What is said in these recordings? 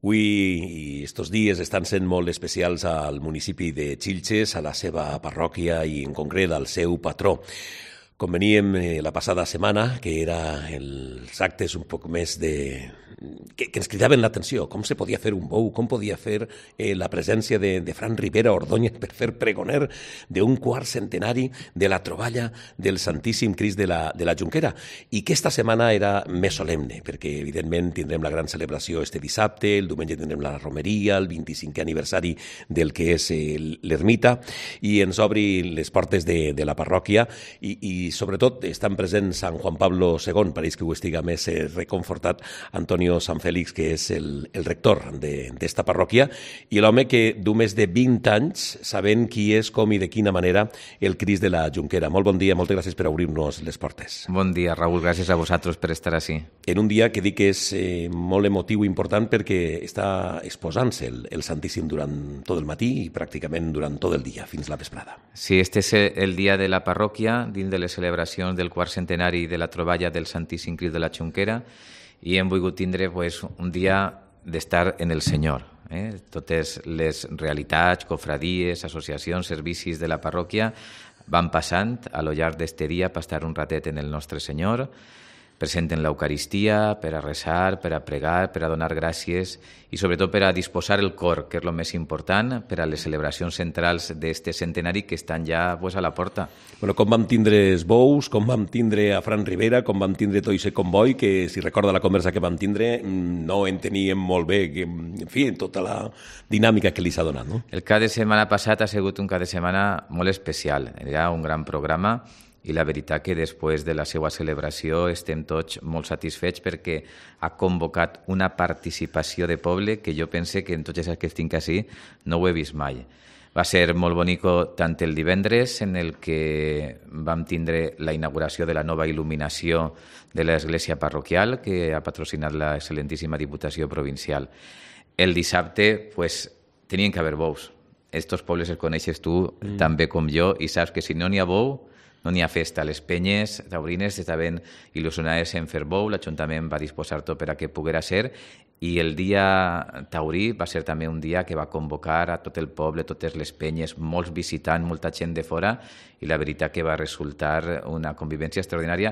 Avui i estos dies estan sent molt especials al municipi de Xilxes, a la seva parròquia i en concret al seu patró. Com veníem la passada setmana, que era els actes un poc més que ens cridaven l'atenció, com se podia fer un bou, com podia fer la presència de Fran Ribera Ordóñez per fer pregoner d'un quart centenari de la troballa del Santíssim Crist de la Jonquera, i que esta setmana era més solemne, perquè evidentment tindrem la gran celebració este dissabte, el diumenge tindrem la romeria, el 25è aniversari del que és l'ermita, i ens obri les portes de la parròquia, i sobretot estan presents Sant Juan Pablo II, pareix que ho estiga més reconfortat, Antonio Sant Fèlix, que és el rector d'esta parròquia, i l'home que du més de 20 anys sabent qui és, com i de quina manera el Crist de la Jonquera. Molt bon dia, moltes gràcies per obrir-nos les portes. Bon dia, Raúl, gràcies a vosaltres per estar així. En un dia que dic que és molt emotiu i important perquè està exposant-se el Santíssim durant tot el matí i pràcticament durant tot el dia, fins la vesprada. Sí, este és el dia de la parròquia, dins de les celebracions del quart centenari de la troballa del Santíssim Crist de la Jonquera, i hem volgut tindre un dia d'estar en el Senyor. Totes les realitats, cofradies, associacions, servicis de la parròquia van passant a lo llarg d'este dia per estar un ratet en el nostre Senyor, present en l'Eucaristia, per a resar, per a pregar, per a donar gràcies i sobretot per a disposar el cor, que és el més important, per a les celebracions centrals d'este centenari que estan ja a la porta. Bueno, com vam tindre els bous, com vam tindre a Fran Ribera, com vam tindre tot aquest comboi, que si recorda la conversa que vam tindre no enteníem molt bé, en fi, tota la dinàmica que li s'ha donat, no? El cap de setmana passat ha sigut un cap de setmana molt especial, era un gran programa, i la veritat que després de la seva celebració estem tots molt satisfets perquè ha convocat una participació de poble que jo pense que en tots els que estic així no ho he vist mai. Va ser molt bonico tant el divendres, en el que vam tindre la inauguració de la nova il·luminació de l'església parroquial que ha patrocinat l'excel·lentíssima Diputació Provincial. El dissabte tenien que haver bous. Estos pobles els coneixes tu tan bé com jo i saps que si no n'hi ha bou no n'hi ha festa. Les penyes taurines estaven il·lusionades en fer bou, l'Ajuntament va disposar tot per a que poguera ser, i el dia taurí va ser també un dia que va convocar a tot el poble, totes les penyes, molts visitants, molta gent de fora, i la veritat que va resultar una convivència extraordinària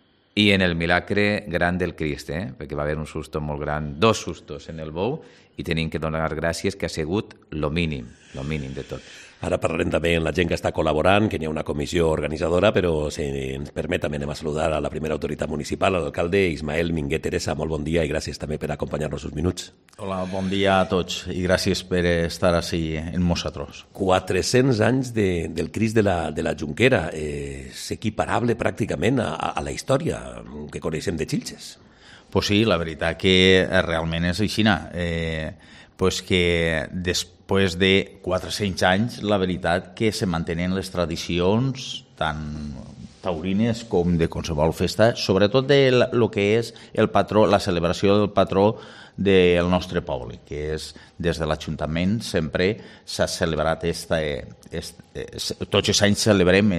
i en el milagre gran del Crist, perquè va haver un susto molt gran, 2 sustos en el bou, i tenim que donar gràcies, que ha sigut lo mínim de tot. Ara parlarem també amb la gent que està col·laborant, que n'hi ha una comissió organitzadora, però si ens permet també anem a saludar a la primera autoritat municipal, a l'alcalde Ismael Minguet Teresa. Molt bon dia i gràcies també per acompanyar-nos uns minuts. Hola, bon dia a tots i gràcies per estar així en nosaltres. 400 anys del Crist de la Jonquera, és equiparable pràcticament a la història que coneixem de Xilxes. Pues sí, la veritat que realment és així. Pues que després de 400 anys, la veritat que se mantenen les tradicions tant taurines com de qualsevol festa, sobretot de lo que és el patró, la celebració del patró del nostre poble, que és des de l'Ajuntament sempre s'ha celebrat tots els anys celebrem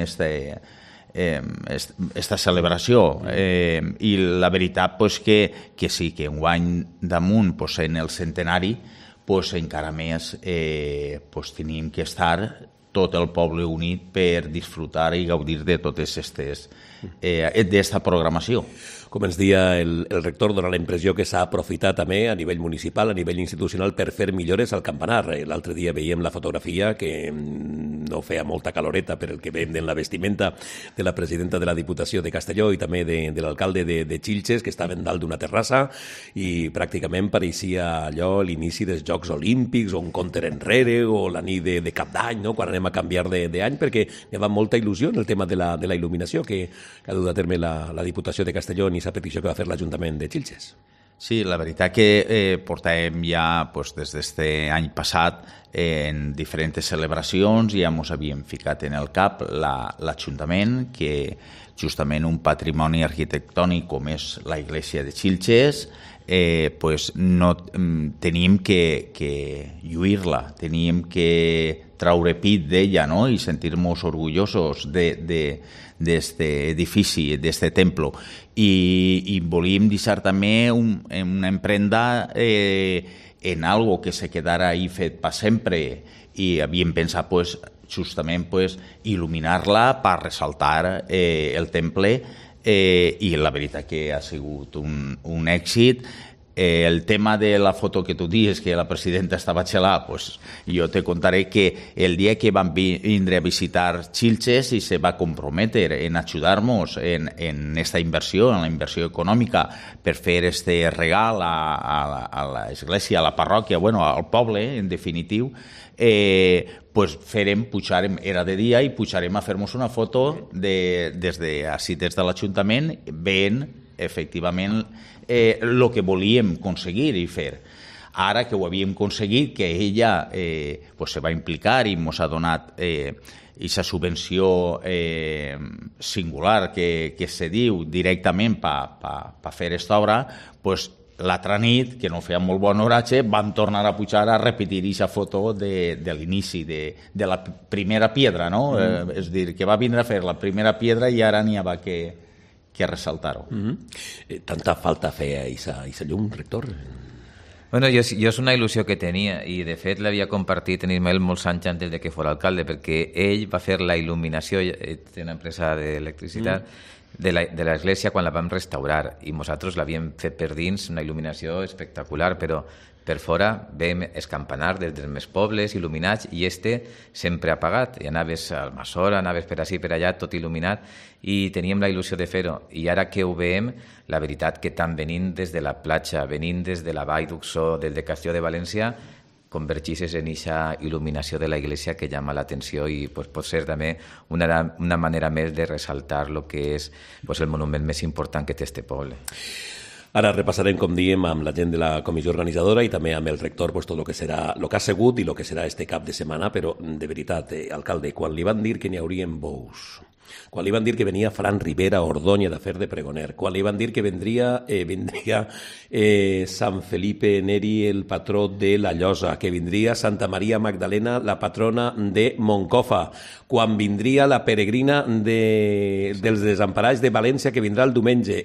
esta celebració i la veritat que sí, que enguany damunt en el centenari encara més tenim que estar tot el poble unit per disfrutar i gaudir de totes d'esta programació. Com ens deia el rector, dona la impressió que s'ha aprofitat també a nivell municipal, a nivell institucional, per fer millores al campanar. L'altre dia veiem la fotografia que no feia molta caloreta per el que veiem en la vestimenta de la presidenta de la Diputació de Castelló i també de l'alcalde de Xilxes, que estaven dalt d'una terrassa i pràcticament pareixia allò l'inici dels Jocs Olímpics o un compte enrere o la nit de Cap d'Any, no? Quan anem a canviar d'any, perquè hi havia molta il·lusió en el tema de la il·luminació que ha dut a terme la Diputació de Castelló i aquesta petició que va fer l'Ajuntament de Xilxes. Sí, la veritat que portàvem ja des d'aquest any passat en diferents celebracions, ja ens havíem ficat en el cap l'Ajuntament, que justament un patrimoni arquitectònic com és la Iglesia de Xilxes, no teníem que lluir-la, teníem que traure pit d'ella, no? I sentir-nos orgullosos d'este edifici, d'este templo. I volíem deixar també una empremta en algo que se quedara ahí fet per sempre, i havíem pensat justament il·luminar-la per ressaltar el temple, i la veritat que ha sigut un èxit. El tema de la foto que tu dius, que la presidenta estava xelada, jo te contaré que el dia que van vindre a visitar Xilxes i se va comprometer en ajudar-nos en esta inversió, en la inversió econòmica, per fer este regal a l'església, a la parròquia, al poble, en definitiu, pujarem, era de dia, i pujarem a fer-nos una foto des de l'Ajuntament, veient efectivament el que volíem aconseguir i fer. Ara que ho havíem aconseguit, que ella se va implicar i ens ha donat aquesta subvenció singular que se diu directament per fer aquesta obra, l'altra nit, que no feia molt bon oratge, van tornar a pujar a repetir aquesta foto de l'inici, de la primera piedra, no? És a dir, que va vindre a fer la primera piedra i ara n'hi havia que ressaltar-ho. Tanta falta feia aquesta llum, rector? Bueno, jo és una il·lusió que tenia, i de fet l'havia compartit en Ismael molts anys antes de que fos alcalde, perquè ell va fer la il·luminació, té una empresa d'electricitat, de l'església quan la vam restaurar, i nosaltres l'havíem fet per dins, una il·luminació espectacular, però per fora veiem els campanars dels més pobles il·luminats, i sempre apagat, i anaves al Masora, anaves per ací per allà, tot il·luminat, i teníem la il·lusió de fer-ho. I ara que ho veiem, la veritat que tant venint des de la platja, venint des de la Vall d'Uxó, des de Castelló de València, convergeixes en aquesta il·luminació de la iglesia que llama l'atenció, i pot ser també una manera més de ressaltar el que és el monument més important que té este poble. Ara repassarem, com diem, amb la gent de la comissió organitzadora i també amb el rector tot el que serà, el que ha sigut i el que serà este cap de setmana, però de veritat, alcalde, quan li van dir que n'hi haurien bous, quan li van dir que venia Fran Rivera Ordoñez a fer de pregoner, quan li van dir que vendria Sant Felipe Neri, el patró de la Llosa, que vindria Santa Maria Magdalena, la patrona de Moncofa, quan vindria la peregrina dels desemparats de València, que vindrà el diumenge.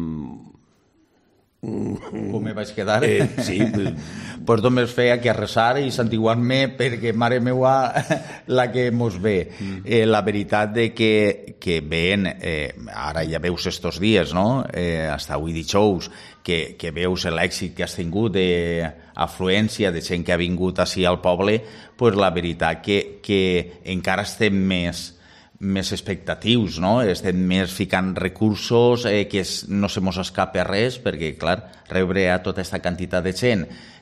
Com me vaig quedar? Sí. Pues només feia que resar i santiguar-me, perquè, mare meua, la que mos ve. La veritat de que veien, ara ja veus estos dies, no? Hasta avui dijous, que veus l'èxit que has tingut d'afluència de gent que ha vingut ací al poble, pues la veritat que encara estem més expectatius, no? Estem més ficant recursos, que no se mos escapa res, perquè, clar, rebre a tota aquesta quantitat de gent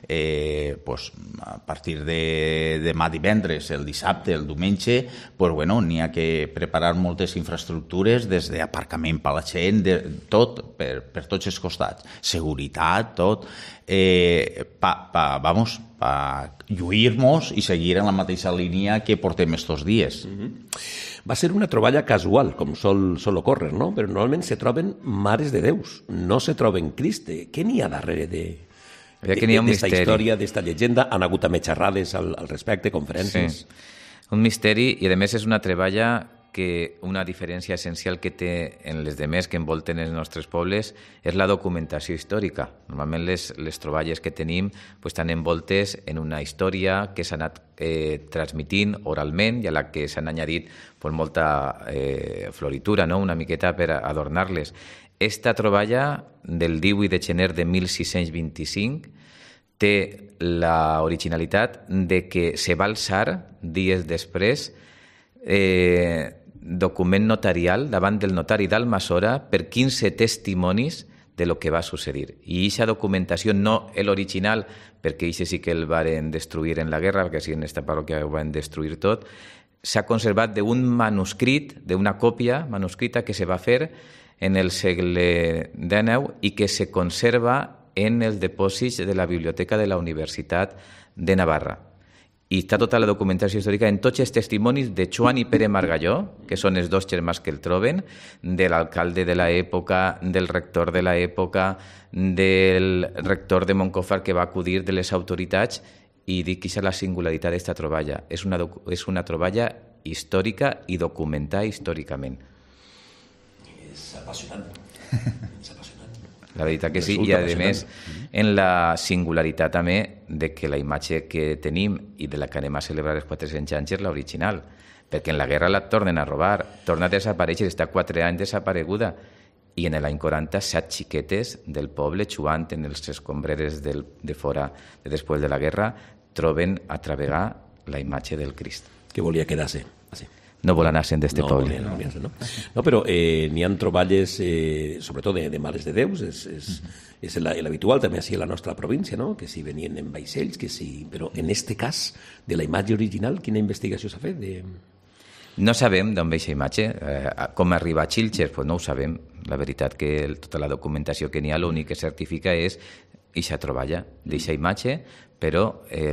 a partir de demà divendres, el dissabte, el diumenge, n'hi ha que preparar moltes infraestructures, des d'aparcament per la gent, tot, per tots els costats, seguretat, tot, per lluir-nos i seguir en la mateixa línia que portem estos dies. Va ser una troballa casual, com sol ocórrer, no? Però normalment se troben mares de Déus, no se troben Criste. Què n'hi ha darrere d'esta història, d'esta llegenda? Han hagut també xerrades al respecte, conferències? Sí, un misteri, i a més és una troballa que una diferència essencial que té en les demés que envolten els nostres pobles és la documentació històrica. Normalment les troballes que tenim estan envoltes en una història que s'ha anat transmitint oralment i a la que s'han añadit molta floritura, una miqueta per adornar-les. Esta troballa del 18 de gener de 1625 té l'originalitat de que se va alçar dies després document notarial davant del notari d'Almassora per 15 testimonis de lo que va succeir. I aquesta documentació, no l'original, perquè això sí que el van destruir en la guerra, perquè sí, en aquesta parròquia ho van destruir tot, s'ha conservat d'un manuscrit, d'una còpia manuscrita que se va fer en el segle XIX i que se conserva en els dipòsits de la Biblioteca de la Universitat de Navarra. I està tota la documentació històrica en tots els testimonis de Joan i Pere Margalló, que són els dos germans que el troben, de l'alcalde de l'època, del rector de l'època, del rector de Montcofar que va acudir de les autoritats, i dic que és la singularitat d'esta troballa. És una troballa històrica i documentada històricament. És apassionant. És apassionant. La veritat que sí, i a més en la singularitat també de que la imatge que tenim i de la que anem a celebrar els 400 anys és l'original, perquè en la guerra la tornen a robar, torna a desaparèixer, està 4 anys desapareguda, i en l'any 40 7 xiquetes del poble jugant en els escombreres de fora de després de la guerra troben a travegar la imatge del Crist. Que volia quedar-se així. No vol anar-se'n d'este poble. No, però n'hi ha troballes, sobretot de Mares de Déus, és l'habitual també així a la nostra província, no? Que si venien en vaixells, que si... Però en este cas, de la imatge original, quina investigació s'ha fet? No sabem d'on ve aquesta imatge. Com arriba a Xilxes, pues no ho sabem. La veritat que tota la documentació que n'hi ha, l'únic que certifica és eixa troballa d'eixa imatge, però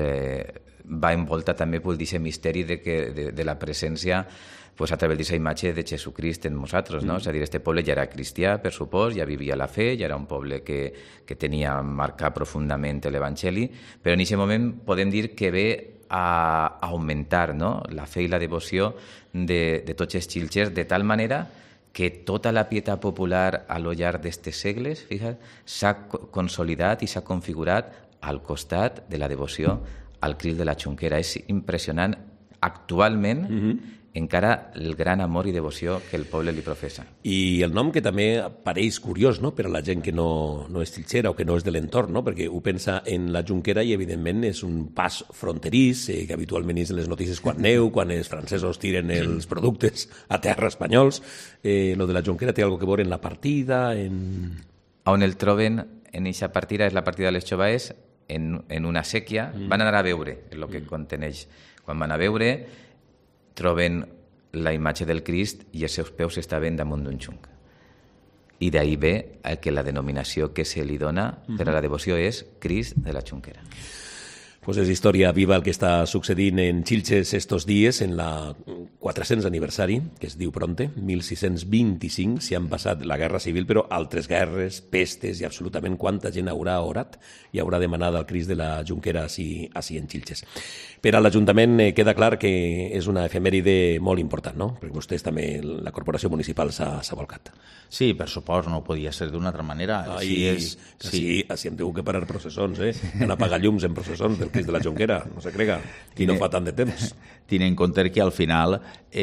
va envolta també d'aquest misteri de la presència a través d'aquesta imatge de Jesucrist en nosaltres, no? És a dir, este poble ja era cristià, per supòs, ja vivia la fe, ja era un poble que tenia marcat profundament l'Evangeli, però en aquest moment podem dir que ve a augmentar, no?, la fe i la devoció de tots els xilxers, de tal manera que tota la pietat popular a lo llarg d'estes segles, s'ha consolidat i s'ha configurat al costat de la devoció al Crist de la Xunquera. És impressionant actualment encara el gran amor i devoció que el poble li professa. I el nom que també pareix curiós, no?, per a la gent que no és xilxera o que no és de l'entorn, no?, perquè ho pensa en la Jonquera i evidentment és un pas fronterís que habitualment és en les notícies quan neu, quan els francesos tiren els productes a terra espanyols. Lo de la Jonquera té alguna cosa a veure en la partida? On el troben en aquesta partida és la partida de les Xobaes, en una sèquia. Van anar a veure el que conteneix. Quan van a veure, troben la imatge del Crist i els seus peus estaven damunt d'un xunc. I d'ahí ve que la denominació que se li dona per a la devoció és Crist de la Xunquera. Pues és història viva el que està succeint en Xilxes estos dies, en la 400 aniversari, que es diu pronte, 1625, s'hi han passat la Guerra Civil, però altres guerres, pestes i absolutament quanta gent haurà orat i haurà demanat al Crist de la Jonquera així en Xilxes. Per a l'Ajuntament queda clar que és una efemèride molt important, no? Perquè vostès també, la corporació municipal s'ha volcat. Sí, per supòs, no podia ser d'una altra manera. Així hem tingut que parar processons, han apagat llums en processons del Crist de la Jonquera, no se crega, i no fa tant de temps. Tenint en compte que al final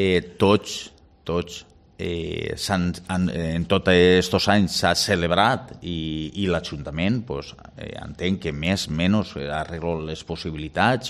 tots en tots aquests anys s'ha celebrat i l'Ajuntament entenc que més o menys arregla les possibilitats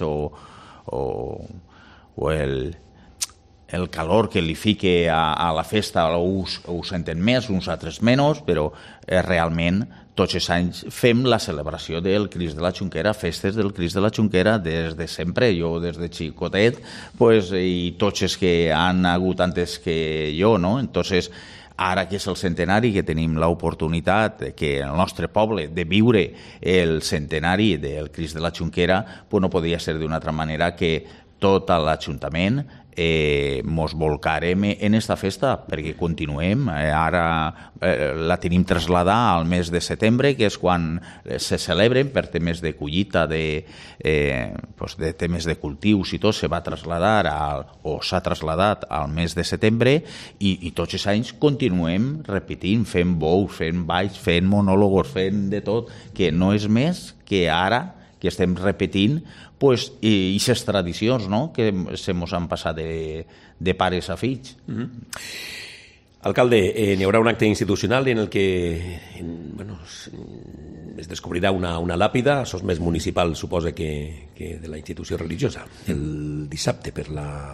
o el calor que li fique a la festa ho senten més, uns altres menys, però realment tots els anys fem la celebració del Crist de la Xunquera, festes del Crist de la Xunquera des de sempre, jo des de xicotet, i tots els que han hagut antes que jo, no? Entonces, ara que és el centenari, que tenim l'oportunitat que el nostre poble de viure el centenari del Crist de la Xunquera, no podia ser d'una altra manera que tot l'Ajuntament mos volcarem en esta festa perquè continuem. Ara la tenim traslladar al mes de setembre, que és quan se celebren per temes de collita, de temes de cultius i tot, se va traslladar o s'ha traslladat al mes de setembre i tots els anys continuem repetint, fent bous, fent balls, fent monòlogos, fent de tot, que no és més que ara que estem repetint i aquestes tradicions, no?, que se mos han passat de pares a fills. Alcalde, n'hi haurà un acte institucional en el que es descobrirà una làpida, això és més municipal, suposa, que de la institució religiosa, el dissabte per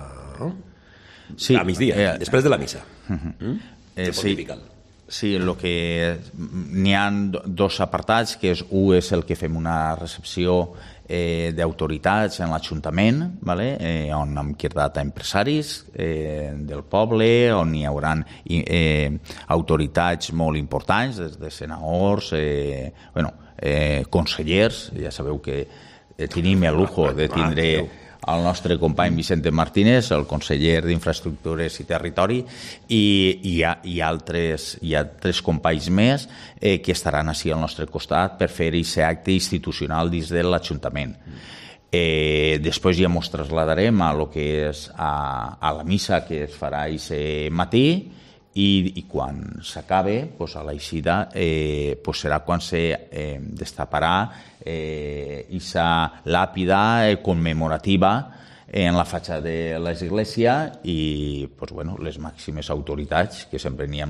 a migdia, després de la missa. Sí, n'hi ha dos apartats, que un és el que fem una recepció d'autoritats en l'Ajuntament, on hem cridat a empresaris del poble, on hi haurà autoritats molt importants, des de senadors, consellers. Ja sabeu que tenim el lujo de tindre el nostre company Vicente Martínez, el conseller d'Infraestructures i Territori, i hi ha altres companys més que estaran així al nostre costat per fer aquest acte institucional dins de l'Ajuntament. Després ja ens traslladarem a lo que és a la missa que es farà aquest matí i quan s'acabe, pues, a l'eixida, pues serà quan se destaparà aquesta làpida commemorativa en la fatxada de l'església i pues, bueno, les màximes autoritats, que sempre n'hi ha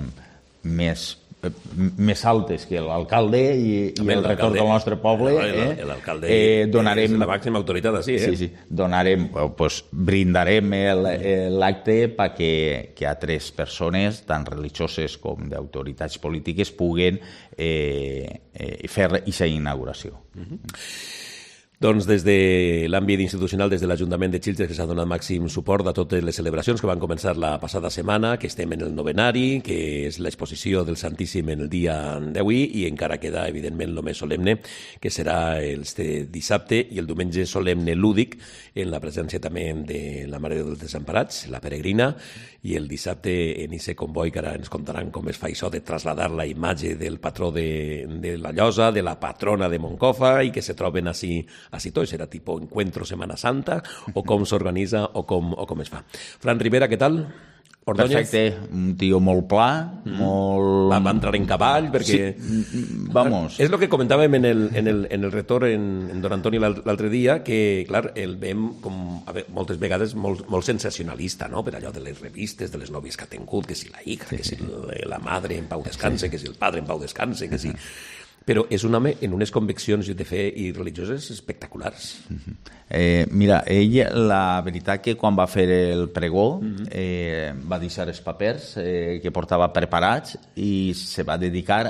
més altes que l'alcalde i el rector del nostre poble, l'alcalde donarem, és la màxima autoritat així, sí, donarem, pues, brindarem l'acte perquè altres persones, tant religioses com d'autoritats polítiques, puguen fer aquesta inauguració. Doncs des de l'àmbit institucional, des de l'Ajuntament de Xilxes, que s'ha donat màxim suport a totes les celebracions que van començar la passada setmana, que estem en el novenari, que és l'exposició del Santíssim en el dia d'avui, i encara queda, evidentment, el més solemne, que serà este dissabte, i el diumenge solemne lúdic, en la presència també de la Mare dels Desemparats, la peregrina, i el dissabte en ese comboi, que ara ens contaran com es fa això de traslladar la imatge del patró de la Llosa, de la patrona de Moncofa, i que se troben així tot, serà tipus Encuentro Semana Santa, o com s'organitza o com es fa. Fran Rivera, què tal? Ordóñez? Perfecte, un tio molt pla, molt... Va entrar en cavall, perquè... Sí, vamos. És el que comentàvem en el retorn en Don Antoni l'altre dia, que, clar, el veiem com, moltes vegades molt sensacionalista, no?, per allò de les revistes, de les nòvies que ha tingut, que si la hija, que si la madre en pau descanse, que si el padre en pau descanse, que si... Però és un home en unes conviccions de fe i religioses espectaculars. Mira, ell, la veritat que quan va fer el pregó va deixar els papers que portava preparats i se va dedicar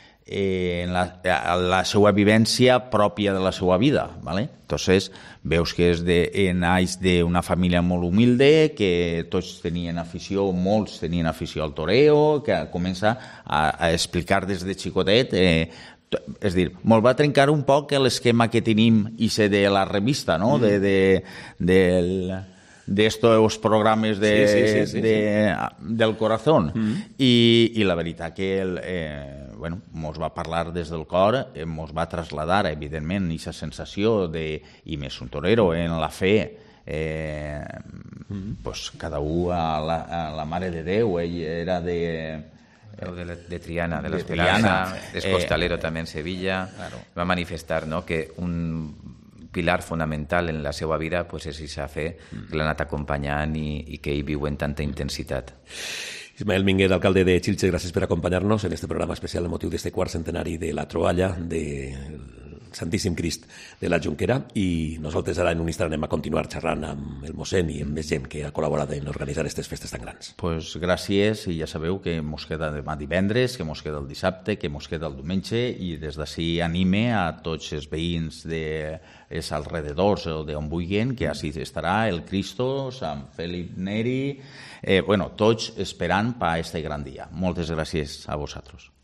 a la seva vivència pròpia de la seva vida, ¿vale? Entonces, veus que naix d'una família molt humilde, que tots tenien afició, molts tenien afició al toreo, que comença a explicar des de xicotet, és dir, molt va trencar un poc l'esquema que tenim de la revista, no? D'estos programes del corazón. I la veritat que mos va parlar des del cor, mos va traslladar, evidentment, aquesta sensació i més un torero en la fe, cada un a la Mare de Déu. Ell era de Triana, de l'Esperanza, és costalero també en Sevilla. Va manifestar, no?, que un pilar fonamental en la seva vida és aquesta fe que l'ha anat acompanyant i que ell viu en tanta intensitat. Ismael Minguet, alcalde de Xilxes, gràcies per acompanyar-nos en este programa especial amb motiu d'este quart centenari de la troballa del Santíssim Crist de la Jonquera, i nosaltres ara en un instant anem a continuar xerrant amb el mossèn i amb més gent que ha col·laborat en organitzar aquestes festes tan grans. Pues gràcies, i ja sabeu que mos queda demà divendres, que mos queda el dissabte, que mos queda el diumenge, i des d'ací anime a tots els veïns dels alrededors o d'on vulguin, que així estarà el Cristo, Sant Felip Neri, tots esperant per a este gran dia. Moltes gràcies a vosaltres.